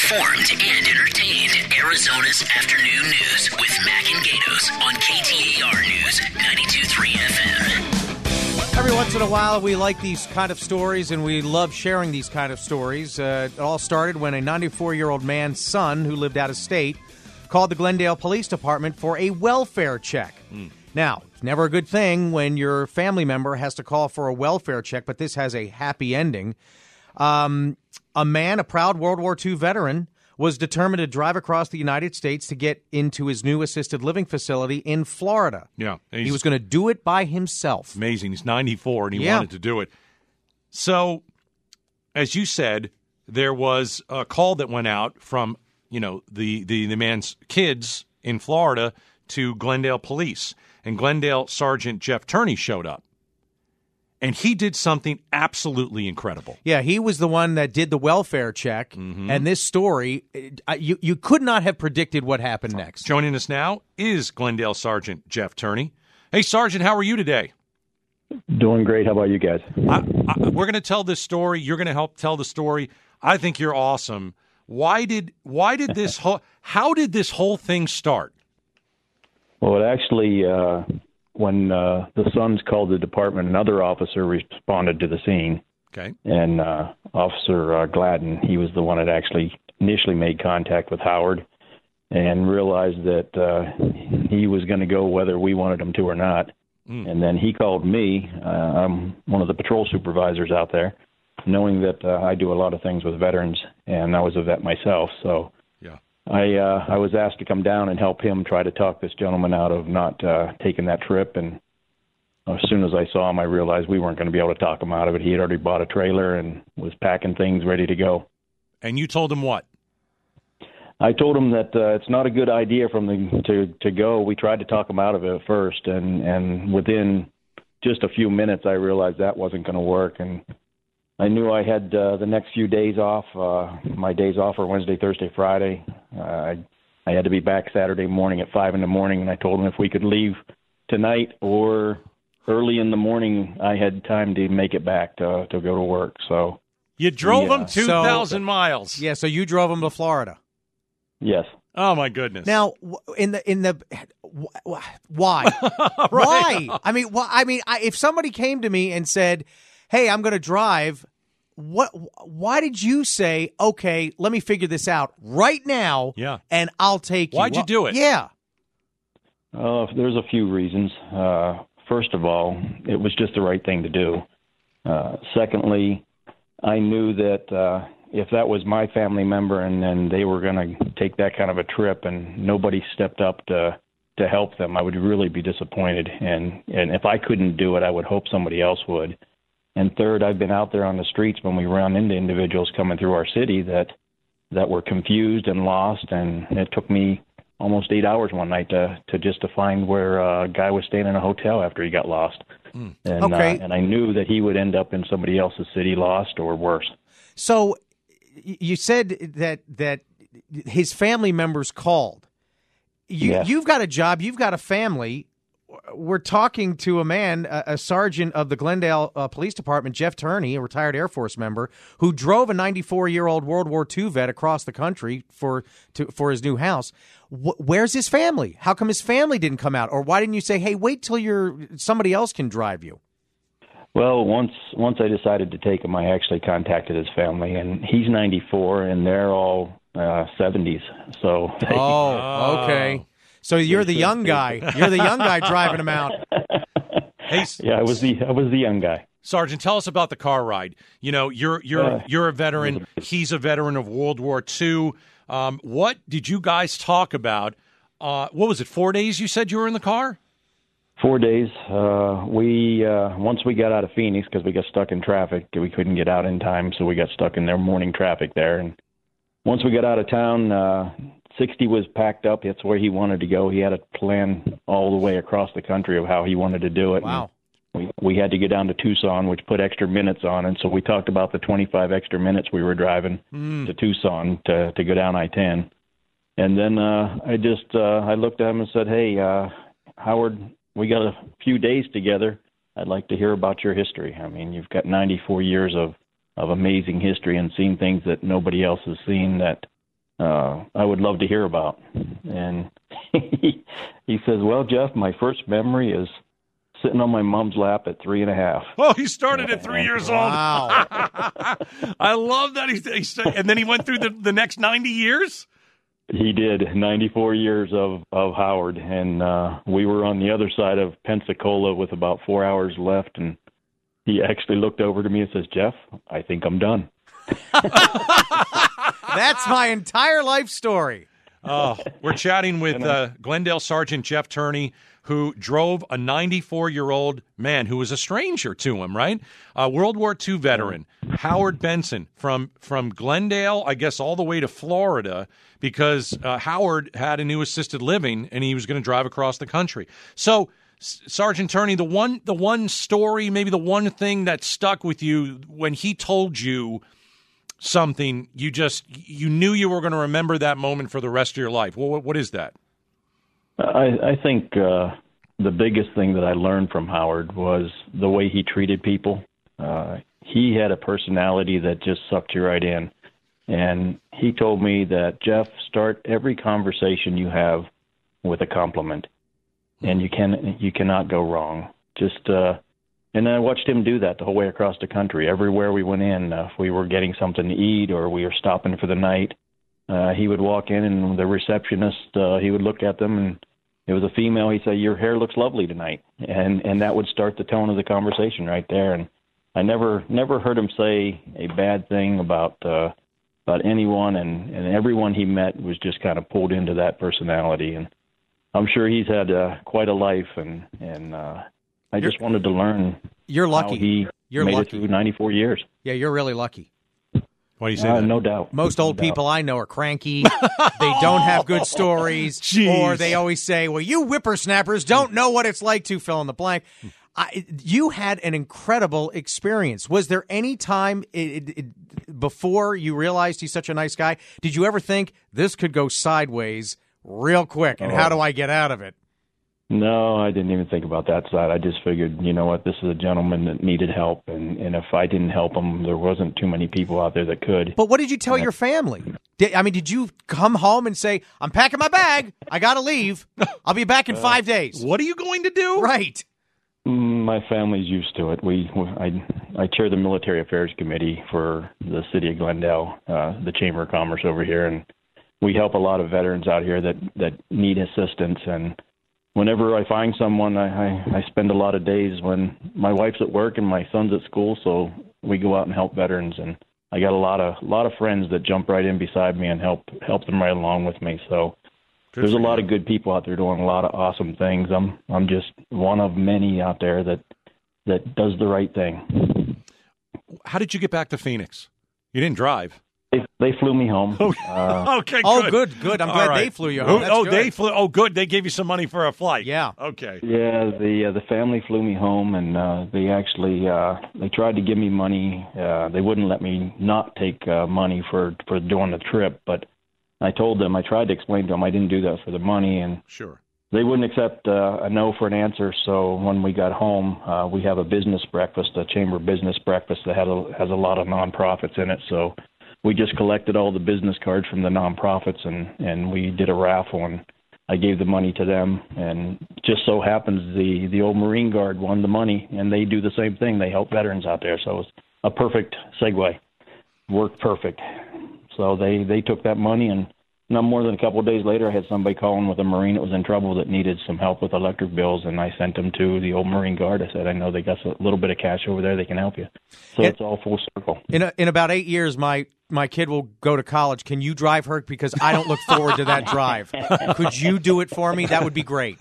informed and entertained. Arizona's Afternoon News with Mac and Gatos on KTAR News 92.3 FM. Every once in a while, we like these kind of stories, and we love sharing these kind of stories. It all started when a 94-year-old man's son, who lived out of state, called the Glendale Police Department for a welfare check. Now, it's never a good thing when your family member has to call for a welfare check, but this has a happy ending. A man, a proud World War II veteran, was determined to drive across the United States to get into his new assisted living facility in Florida. Yeah. He was going to do it by himself. Amazing. He's 94, and he wanted to do it. So, as you said, there was a call that went out from, the man's kids in Florida to Glendale Police. And Glendale Sergeant Jeff Turney showed up. And he did something absolutely incredible. Yeah, he was the one that did the welfare check. And this story, you could not have predicted what happened next. Joining us now is Glendale Sergeant Jeff Turney. Hey, Sergeant, how are you today? Doing great. How about you guys? We're going to tell this story. You're going to help tell the story. I think you're awesome. Why did this how did this whole thing start? Well, it actually, when the sons called the department, another officer responded to the scene. Okay. And Officer Gladden, he was the one that actually initially made contact with Howard and realized that he was going to go whether we wanted him to or not. And then he called me. I'm one of the patrol supervisors out there, knowing that I do a lot of things with veterans, and I was a vet myself. So I was asked to come down and help him try to talk this gentleman out of not taking that trip. And as soon as I saw him, I realized we weren't going to be able to talk him out of it. He had already bought a trailer and was packing things ready to go. And you told him what? I told him that it's not a good idea for him to go. We tried to talk him out of it first, and within just a few minutes, I realized that wasn't going to work. And I knew I had the next few days off. My days off were Wednesday, Thursday, Friday. I had to be back Saturday morning at 5 in the morning, and I told him if we could leave tonight or early in the morning, I had time to make it back to go to work. So you drove him 2,000 miles. Yeah, so you drove him to Florida. Yes. Oh my goodness. Now, why? Right. Why? If somebody came to me and said, "Hey, I'm going to drive," why did you say, "Okay, let me figure this out right now"? Yeah. And I'll take you. Why'd you do it? Yeah. There's a few reasons. First of all, it was just the right thing to do. Secondly, I knew that if that was my family member and they were going to take that kind of a trip and nobody stepped up to help them, I would really be disappointed. And if I couldn't do it, I would hope somebody else would. And third, I've been out there on the streets when we run into individuals coming through our city that were confused and lost, and it took me almost 8 hours one night to find where a guy was staying in a hotel after he got lost. And and I knew that he would end up in somebody else's city lost or worse. So you said that his family members called. You've got a job. You've got a family. We're talking to a man, a sergeant of the Glendale Police Department, Jeff Turney, a retired Air Force member, who drove a 94-year-old World War II vet across the country for his new house. Where's his family? How come his family didn't come out? Or why didn't you say, "Hey, wait till somebody else can drive you"? Well, once I decided to take him, I actually contacted his family, and he's 94, and they're all 70s. So. Okay. So you're the young guy. You're the young guy driving him out. Hey, yeah, I was the young guy. Sergeant, tell us about the car ride. You're a veteran. He's a veteran of World War II. What did you guys talk about? What was it? 4 days? You said you were in the car. 4 days. We once we got out of Phoenix because we got stuck in traffic, we couldn't get out in time, so we got stuck in their morning traffic there. And once we got out of town, 60 was packed up. That's where he wanted to go. He had a plan all the way across the country of how he wanted to do it. Wow. We had to get down to Tucson, which put extra minutes on. And so we talked about the 25 extra minutes we were driving to Tucson to go down I-10. And then I looked at him and said, "Hey, Howard, we got a few days together. I'd like to hear about your history. I mean, you've got 94 years of amazing history and seen things that nobody else has seen that I would love to hear about. And he says, well, Jeff, my first memory is sitting on my mom's lap at 3.5. Oh, he started at 3 years old. Wow. I love that. And then he went through the next 90 years? He did 94 years of Howard, and we were on the other side of Pensacola with about 4 hours left, and he actually looked over to me and says, Jeff, I think I'm done. That's my entire life story. Oh, we're chatting with Glendale Sergeant Jeff Turney, who drove a 94-year-old man who was a stranger to him, right? World War II veteran, Howard Benson, from Glendale, I guess, all the way to Florida, because Howard had a new assisted living, and he was going to drive across the country. So, Sergeant Turney, the one story, maybe the one thing that stuck with you when he told you something, you knew you were going to remember that moment for the rest of your life. Well, what is that? I think the biggest thing that I learned from Howard was the way he treated people. He had a personality that just sucked you right in. And he told me that, Jeff, start every conversation you have with a compliment. And you cannot go wrong. And I watched him do that the whole way across the country. Everywhere we went in, if we were getting something to eat or we were stopping for the night, he would walk in, and the receptionist, he would look at them, and it was a female. He'd say, your hair looks lovely tonight. And that would start the tone of the conversation right there. And I never heard him say a bad thing about anyone, and everyone he met was just kind of pulled into that personality. And I'm sure he's had quite a life, and I just wanted to learn. You're lucky. How he made it through 94 years. Yeah, you're really lucky. Why do you say that? No doubt. Most old people I know are cranky. They don't have good stories. Jeez. Or they always say, well, you whippersnappers don't know what it's like to fill in the blank. You had an incredible experience. Was there any time before you realized he's such a nice guy, did you ever think this could go sideways real quick, and how do I get out of it? No, I didn't even think about that side. I just figured, you know what, this is a gentleman that needed help, and if I didn't help him, there wasn't too many people out there that could. But what did you tell your family? Did you come home and say, I'm packing my bag, I got to leave, I'll be back in 5 days? What are you going to do? Right. My family's used to it. I chair the Military Affairs Committee for the city of Glendale, the Chamber of Commerce over here, and we help a lot of veterans out here that need assistance. And whenever I find someone, I spend a lot of days when my wife's at work and my son's at school, so we go out and help veterans. And I got a lot of friends that jump right in beside me and help them right along with me. So there's a lot of good people out there doing a lot of awesome things. I'm just one of many out there that does the right thing. How did you get back to Phoenix? You didn't drive. They flew me home. Okay, good. Oh, good. I'm glad they flew you home. That's good. They flew. Oh, good. They gave you some money for a flight. Yeah. Okay. Yeah, the family flew me home, and they actually they tried to give me money. They wouldn't let me not take money for doing the trip, but I told them, I tried to explain to them I didn't do that for the money, and sure, they wouldn't accept a no for an answer. So when we got home, we have a business breakfast, a chamber business breakfast that has a lot of nonprofits in it. So we just collected all the business cards from the nonprofits, and we did a raffle, and I gave the money to them. And just so happens the old Marine Guard won the money, and they do the same thing. They help veterans out there. So it was a perfect segue. Worked perfect. So they took that money, and not more than a couple of days later, I had somebody calling with a Marine that was in trouble that needed some help with electric bills, and I sent them to the old Marine Guard. I said, I know they got a little bit of cash over there. They can help you. So it's all full circle. In about 8 years, my kid will go to college. Can you drive her? Because I don't look forward to that drive. Could you do it for me? That would be great.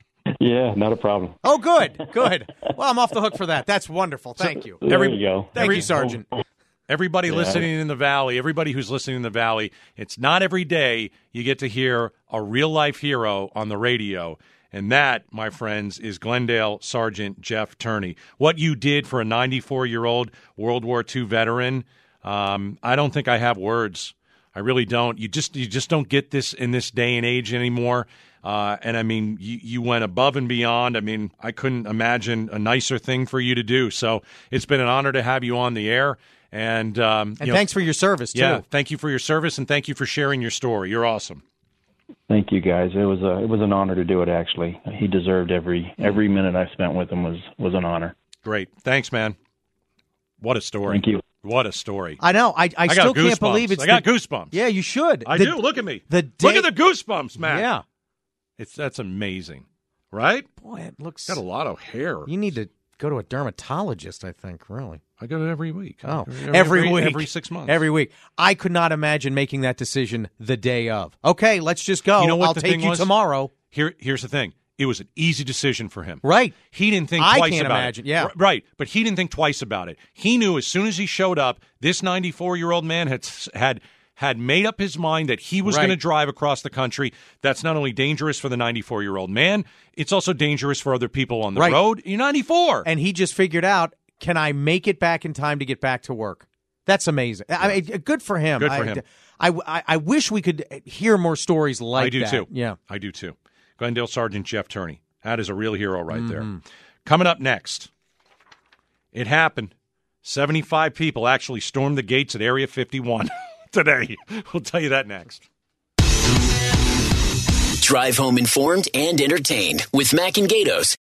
Yeah, not a problem. Oh, good. Well, I'm off the hook for that. That's wonderful. Thank you. There you go. Thank you, Sergeant. Everybody listening in the Valley, everybody who's listening in the Valley, it's not every day you get to hear a real-life hero on the radio. And that, my friends, is Glendale Sergeant Jeff Turney. What you did for a 94-year-old World War II veteran, I don't think I have words. I really don't. You just don't get this in this day and age anymore. And, I mean, you went above and beyond. I mean, I couldn't imagine a nicer thing for you to do. So it's been an honor to have you on the air. And thanks for your service, too. Yeah, thank you for your service, and thank you for sharing your story. You're awesome. Thank you, guys. It was an honor to do it. Actually, he deserved every minute I spent with him was an honor. Great, thanks, man. What a story! Thank you. What a story! I know. I still can't believe it's. I got goosebumps. Yeah, you should. I do. Look at me. Look at the goosebumps, man. Yeah, that's amazing, right? Boy, it looks. Got a lot of hair. You need to go to a dermatologist. I think. Really. I go to every week. Oh, every week. Every 6 months. Every week. I could not imagine making that decision the day of. Okay, let's just go. You know what I'll take you tomorrow. Here's the thing. It was an easy decision for him. Right. He didn't think twice about it. I can't imagine, yeah. Right, but he didn't think twice about it. He knew as soon as he showed up, this 94-year-old man had made up his mind that he was going to drive across the country. That's not only dangerous for the 94-year-old man, it's also dangerous for other people on the road. You're 94. And he just figured out, can I make it back in time to get back to work? That's amazing. Yeah. I mean, good for him. Good for him. I wish we could hear more stories like that. I do too. Yeah. I do too. Glendale Sergeant Jeff Turney. That is a real hero right there. Coming up next, it happened. 75 people actually stormed the gates at Area 51 today. We'll tell you that next. Drive home informed and entertained with Mac and Gatos.